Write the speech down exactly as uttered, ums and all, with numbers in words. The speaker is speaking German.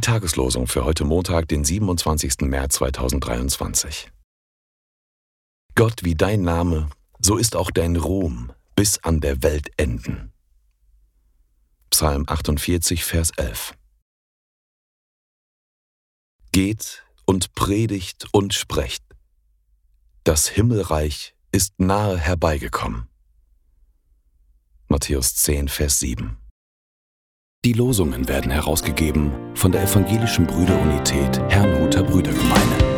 Tageslosung für heute Montag, den siebenundzwanzigsten März zweitausenddreiundzwanzig. Gott, wie dein Name, so ist auch dein Ruhm bis an der Welt enden. Psalm achtundvierzig, Vers elf. Geht und predigt und sprecht. Das Himmelreich ist nahe herbeigekommen. Matthäus zehn, Vers sieben. Die Losungen werden herausgegeben von der Evangelischen Brüderunität Herrnhuter Brüdergemeine.